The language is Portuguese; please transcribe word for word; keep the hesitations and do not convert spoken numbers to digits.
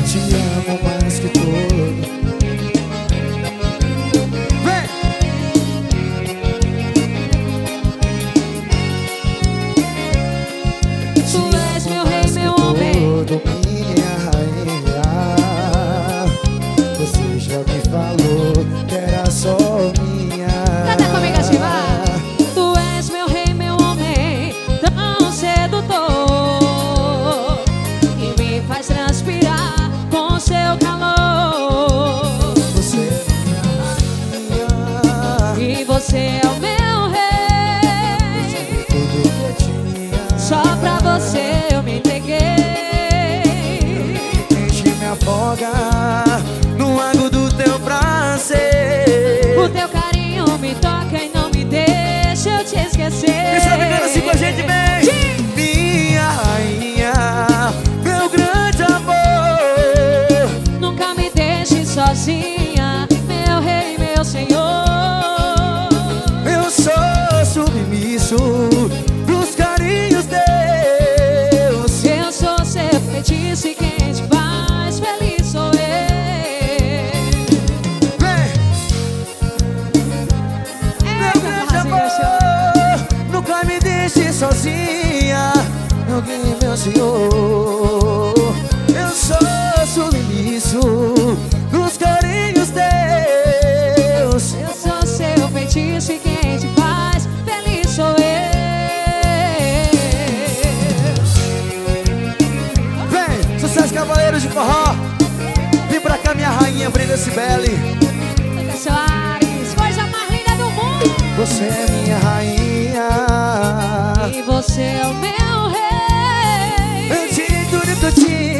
te amo mais que tudo. Vem! Tu és meu rei, meu homem, minha rainha. Você já me falou que era só minha. canta comigo, Ativa. Tu és meu rei, meu homem, tão sedutor, e me faz transpirar com seu calor. Você é minha rainha. E você é o meu rei. Tudo que eu tinha. Só pra você eu me entreguei. Deixe me afogar no lago do teu prazer. O teu carinho me toca e não me deixa eu te esquecer. Deixa eu brincando assim com a gente, bem. Sim. Minha rainha, meu grande amor. Nunca me deixe sozinha, meu rei, meu senhor. Eu sou submisso pros carinhos teus. Eu sou seu feitiço e quem te faz feliz sou eu. Vem! Meu grande amor, nunca me deixe sozinha, meu rei, meu senhor. Eu sou submisso pros carinhos teus. Eu sou seu feitiço e quem te faz feliz sou eu. Vem, sucesso, cavaleiros de forró. Vem pra cá, minha rainha, Brenda Cibele. Lucas Soares, coisa mais linda do mundo. Você é minha rainha. E você é o meu rei. Eu te tudo que eu tinha.